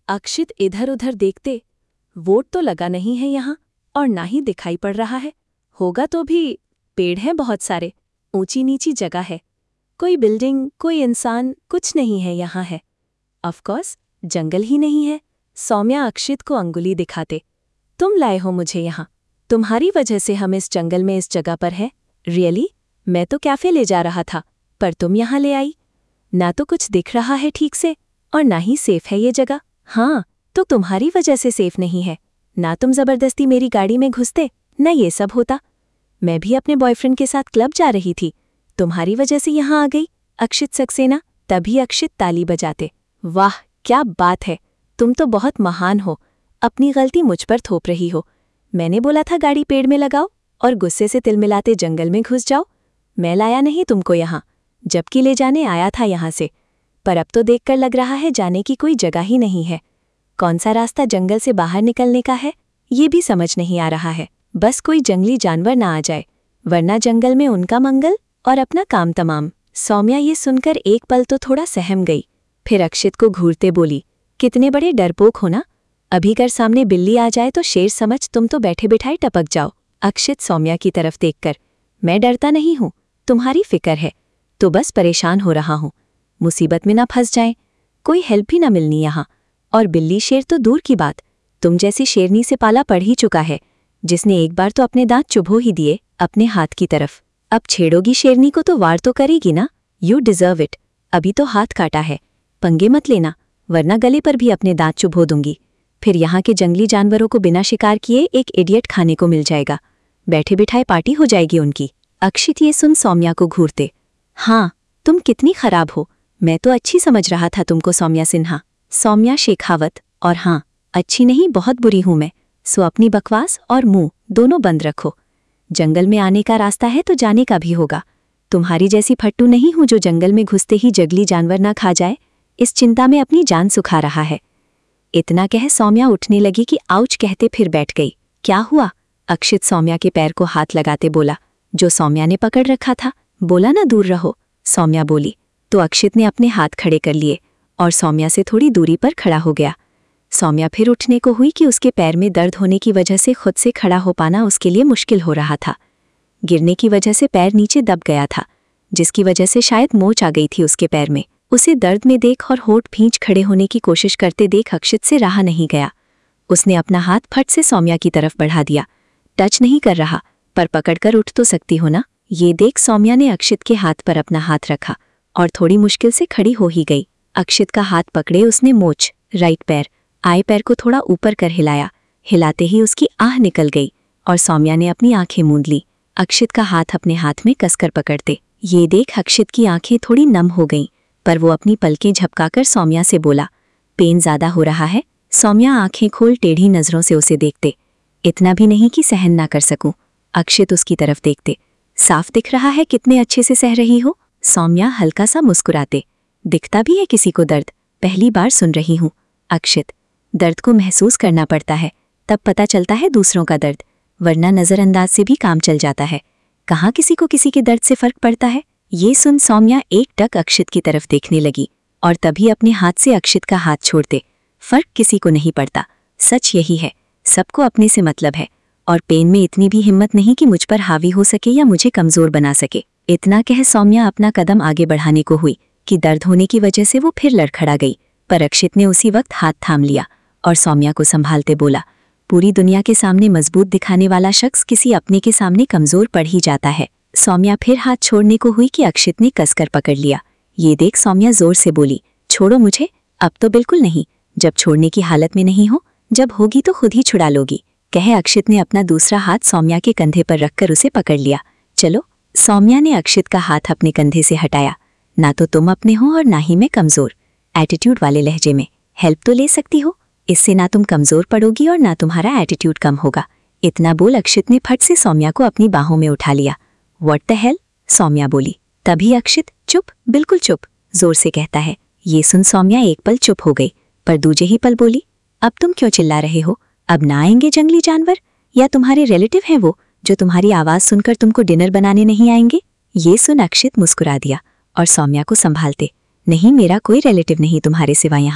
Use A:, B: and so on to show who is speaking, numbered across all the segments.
A: अक्षित इधर उधर देखते, वोट तो लगा नहीं है यहाँ और ना ही दिखाई पड़ रहा है। होगा तो भी, पेड़ हैं बहुत सारे, ऊंची नीची जगह है, कोई बिल्डिंग कोई इंसान कुछ नहीं है यहाँ है। ऑफकोर्स जंगल ही नहीं है। सौम्या अक्षित को अंगुली दिखाते, तुम लाए हो मुझे यहाँ, तुम्हारी वजह से हम इस जंगल में इस जगह पर हैं। रियली? मैं तो कैफे ले जा रहा था, पर तुम यहाँ ले आई। ना तो कुछ दिख रहा है ठीक से और ना ही सेफ है ये जगह। हाँ, तो तुम्हारी वजह से सेफ नहीं है। ना तुम जबरदस्ती मेरी गाड़ी में घुसते, न ये सब होता। मैं भी अपने बॉयफ्रेंड के साथ क्लब जा रही थी, तुम्हारी वजह से यहाँ आ गई। अक्षित सक्सेना। तभी अक्षित ताली बजाते, वाह क्या बात है, तुम तो बहुत महान हो, अपनी गलती मुझ पर थोप रही हो। मैंने बोला था गाड़ी पेड़ में लगाओ और गुस्से से तिलमिलाते जंगल में घुस जाओ। मैं लाया नहीं तुमको यहाँ, जबकि ले जाने आया था यहाँ से, पर अब तो देखकर लग रहा है जाने की कोई जगह ही नहीं है। कौन सा रास्ता जंगल से बाहर निकलने का है ये भी समझ नहीं आ रहा है। बस कोई जंगली जानवर ना आ जाए, वरना जंगल में उनका मंगल और अपना काम तमाम। सौम्या ये सुनकर एक पल तो थोड़ा सहम गई, फिर अक्षित को घूरते बोली, कितने बड़े डरपोक हो ना, अभी कर सामने बिल्ली आ जाए तो शेर समझ तुम तो बैठे बिठाए टपक जाओ। अक्षित सौम्या की तरफ देखकर, मैं डरता नहीं हूँ, तुम्हारी फिक्र है तो बस परेशान हो रहा हूँ। मुसीबत में ना फंस जाए, कोई हेल्प भी ना मिलनी यहाँ। और बिल्ली शेर तो दूर की बात, तुम जैसी शेरनी से पाला पड़ ही चुका है, जिसने एक बार तो अपने दांत चुभो ही दिए अपने हाथ की तरफ। अब छेड़ोगी शेरनी को तो वार तो करेगी ना। You deserve it. अभी तो हाथ काटा है, पंगे मत लेना, वरना गले पर भी अपने दांत चुभो दूंगी। फिर यहाँ के जंगली जानवरों को बिना शिकार किए एक इडियट खाने को मिल जाएगा, बैठे बिठाए पार्टी हो जाएगी उनकी। अक्षित ये सुन सौम्या को घूरते, हाँ तुम कितनी खराब हो, मैं तो अच्छी समझ रहा था तुमको सौम्या सिन्हा, सौम्या शेखावत। और हाँ, अच्छी नहीं बहुत बुरी हूं मैं, सो अपनी बकवास और मुंह दोनों बंद रखो। जंगल में आने का रास्ता है तो जाने का भी होगा। तुम्हारी जैसी फट्टू नहीं हूं जो जंगल में घुसते ही जंगली जानवर ना खा जाए, इस चिंता में अपनी जान सुखा रहा है। इतना कह सौम्या उठने लगी कि आउच कहते फिर बैठ गई। क्या हुआ? अक्षित सौम्या के पैर को हाथ लगाते बोला, जो सौम्या ने पकड़ रखा था। बोला ना दूर रहो, सौम्या बोली तो अक्षित ने अपने हाथ खड़े कर लिए और सौम्या से थोड़ी दूरी पर खड़ा हो गया। सौम्या फिर उठने को हुई कि उसके पैर में दर्द होने की वजह से खुद से खड़ा हो पाना उसके लिए मुश्किल हो रहा था। गिरने की वजह से पैर नीचे दब गया था, जिसकी वजह से शायद मोच आ गई थी उसके पैर में। उसे दर्द में देख और होठ भींच खड़े होने की कोशिश करते देख अक्षित से रहा नहीं गया। उसने अपना हाथ फट से सौम्या की तरफ बढ़ा दिया। टच नहीं कर रहा, पर पकड़कर उठ तो सकती हो ना। ये देख सौम्या ने अक्षित के हाथ पर अपना हाथ रखा और थोड़ी मुश्किल से खड़ी हो ही गई। अक्षित का हाथ पकड़े उसने मोच, राइट पैर, आए पैर को थोड़ा ऊपर कर हिलाया। हिलाते ही उसकी आह निकल गई और सौम्या ने अपनी आंखें मूंद ली, अक्षित का हाथ अपने हाथ में कसकर पकड़ते। ये देख अक्षित की आंखें थोड़ी नम हो गईं, पर वो अपनी पलकें झपकाकर सौम्या से बोला, पेन ज्यादा हो रहा है? सौम्या आंखें खोल टेढ़ी नजरों से उसे देखते, इतना भी नहीं कि सहन ना कर सकूं। अक्षित उसकी तरफ देखते, साफ दिख रहा है कितने अच्छे से सह रही हो। सौम्या हल्का सा मुस्कुराते, दिखता भी है किसी को दर्द? पहली बार सुन रही हूं। अक्षित, दर्द को महसूस करना पड़ता है, तब पता चलता है दूसरों का दर्द, वरना नजरअंदाज से भी काम चल जाता है। कहाँ किसी को किसी के दर्द से फर्क पड़ता है। ये सुन सौम्या एक टक अक्षित की तरफ देखने लगी और तभी अपने हाथ से अक्षित का हाथ छोड़ते। फर्क किसी को नहीं पड़ता, सच यही है, सबको अपने से मतलब है, और पेन में इतनी भी हिम्मत नहीं कि मुझ पर हावी हो सके या मुझे कमजोर बना सके। इतना कह सौम्या अपना कदम आगे बढ़ाने को हुई कि दर्द होने की वजह से वो फिर लड़खड़ा गई, पर अक्षित ने उसी वक्त हाथ थाम लिया और सौम्या को संभालते बोला, पूरी दुनिया के सामने मजबूत दिखाने वाला शख्स किसी अपने के सामने कमजोर पड़ ही जाता है। सौम्या फिर हाथ छोड़ने को हुई कि अक्षित ने कसकर पकड़ लिया। ये देख सौम्या जोर से बोली, छोड़ो मुझे। अब तो बिल्कुल नहीं, जब छोड़ने की हालत में नहीं हो, जब होगी तो खुद ही छुड़ा लोगी। कहे अक्षित ने अपना दूसरा हाथ सौम्या के कंधे पर रखकर उसे पकड़ लिया। चलो। सौम्या ने अक्षित का हाथ अपने कंधे से हटाया। ना तो तुम अपने हो और ना ही मैं कमजोर, एटीट्यूड वाले लहजे में। हेल्प तो ले सकती हो, इससे ना तुम कमजोर पड़ोगी और ना तुम्हारा एटीट्यूड कम होगा। इतना बोल अक्षित ने फट से सौम्या को अपनी बाहों में उठा लिया। व्हाट द हेल, सौम्या बोली। तभी अक्षित, चुप, बिल्कुल चुप, जोर से कहता है। ये सुन सौम्या एक पल चुप हो गई, पर दूजे ही पल बोली, अब तुम क्यों चिल्ला रहे हो? अब ना आएंगे जंगली जानवर? या तुम्हारे रिलेटिव हैं वो, जो तुम्हारी आवाज सुनकर तुमको डिनर बनाने नहीं आएंगे? ये सुन अक्षित मुस्कुरा दिया और सौम्या को संभालते, नहीं, मेरा कोई रिलेटिव नहीं तुम्हारे सिवा यहाँ,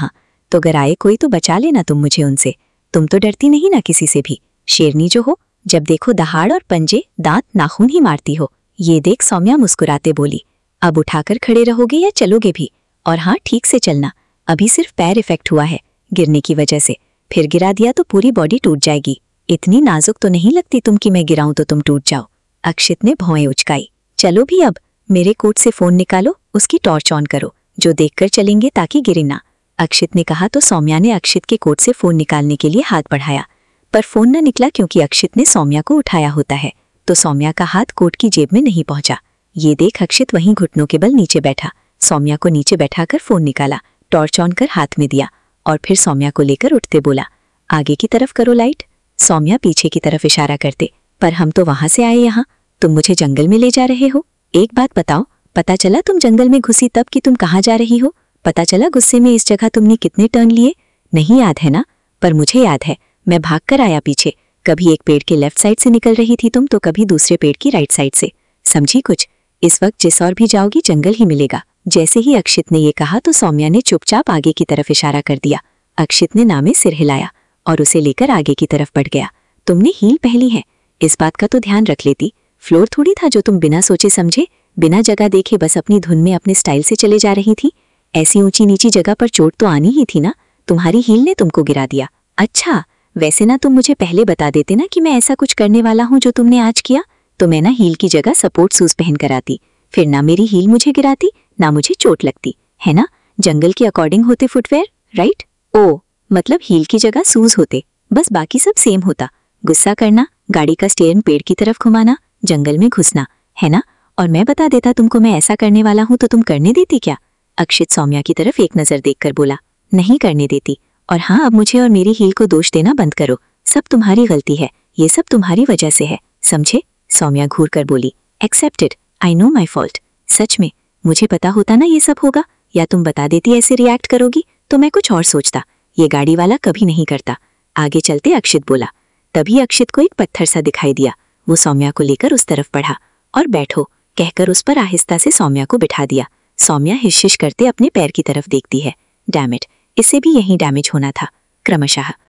A: तो अगर आए कोई तो बचा लेना तुम मुझे उनसे। तुम तो डरती नहीं ना किसी से भी, शेरनी जो हो, जब देखो दहाड़ और पंजे दांत नाखून ही मारती हो। ये देख सौम्या मुस्कुराते बोली, अब उठाकर खड़े रहोगे या चलोगे भी? और हाँ, ठीक से चलना, अभी सिर्फ पैर इफेक्ट हुआ है गिरने की वजह से, फिर गिरा दिया तो पूरी बॉडी टूट जाएगी। इतनी नाजुक तो नहीं लगती तुम कि मैं गिराऊं तो तुम टूट जाओ। अक्षित ने भौएं उचकाई। चलो भी अब, मेरे कोट से फोन निकालो, उसकी टॉर्च ऑन करो, जो देखकर चलेंगे ताकि गिरे ना। अक्षित ने कहा तो सौम्या ने अक्षित के कोट से फोन निकालने के लिए हाथ बढ़ाया, पर फोन न निकला क्योंकि अक्षित ने सौम्या को उठाया होता है, तो सौम्या का हाथ कोट की जेब में नहीं पहुंचा। ये देख अक्षित वहीं घुटनों के बल नीचे बैठा, सौम्या को नीचे बैठाकर फोन निकाला, टॉर्च ऑन कर हाथ में दिया और फिर सौम्या को लेकर उठते बोला, आगे की तरफ करो लाइट। सौम्या पीछे की तरफ इशारा करते, पर हम तो वहां से आए, यहाँ तुम मुझे जंगल में ले जा रहे हो। एक बात बताओ, पता चला तुम जंगल में घुसी तब कि तुम कहाँ जा रही हो? पता चला गुस्से में इस जगह तुमने कितने टर्न लिए? नहीं याद है ना? पर मुझे याद है, मैं भाग कर आया पीछे, कभी एक पेड़ के लेफ्ट साइड से निकल रही थी तुम, तो कभी दूसरे पेड़ की राइट साइड से। समझी कुछ? इस वक्त जिस और भी जाओगी जंगल ही मिलेगा। जैसे ही अक्षित ने ये कहा तो सौम्या ने चुपचाप आगे की तरफ इशारा कर दिया। अक्षित ने नामे सिर हिलाया और उसे लेकर आगे की तरफ बढ़ गया। तुमने हील पहनी है, इस बात का तो ध्यान रख लेती। फ्लोर थोड़ी था जो तुम बिना सोचे समझे, बिना जगह देखे बस अपनी धुन में अपने स्टाइल से चले जा रही थी। ऐसी ऊंची नीची जगह पर चोट तो आनी ही थी ना, तुम्हारी हील ने तुमको गिरा दिया। अच्छा, वैसे ना तुम मुझे पहले बता देते ना कि मैं ऐसा कुछ करने वाला हूँ जो तुमने आज किया, तो मैं ना हील की जगह सपोर्ट शूज पहन कर आती, फिर ना मेरी हील मुझे गिराती ना मुझे चोट लगती, है ना? जंगल के अकॉर्डिंग होते फुटवेयर, राइट? ओ, मतलब हील की जगह शूज होते, बस बाकी सब सेम होता। गुस्सा करना, गाड़ी का स्टीयरिंग पेड़ की तरफ घुमाना, जंगल में घुसना, है ना? और मैं बता देता तुमको मैं ऐसा करने वाला हूं तो तुम करने देती क्या? अक्षित सौम्या की तरफ एक नजर देखकर बोला, नहीं करने देती। और हाँ, अब मुझे और मेरी हील को दोष देना बंद करो, सब तुम्हारी गलती है, ये सब तुम्हारी वजह से है, समझे? सौम्या घूर कर बोली, accepted, I know my fault. सच में मुझे पता होता ना ये सब होगा, या तुम बता देती ऐसे रिएक्ट करोगी, तो मैं कुछ और सोचता। ये गाड़ी वाला कभी नहीं करता। आगे चलते अक्षित बोला। तभी अक्षित को एक पत्थर सा दिखाई दिया, वो सौम्या को लेकर उस तरफ बढ़ा और बैठो कहकर उस पर आहिस्ता से सौम्या को बिठा दिया। सौम्या हिश करते अपने पैर की तरफ देखती है। डैम इट, इससे भी यहीं डैमेज होना था। क्रमशः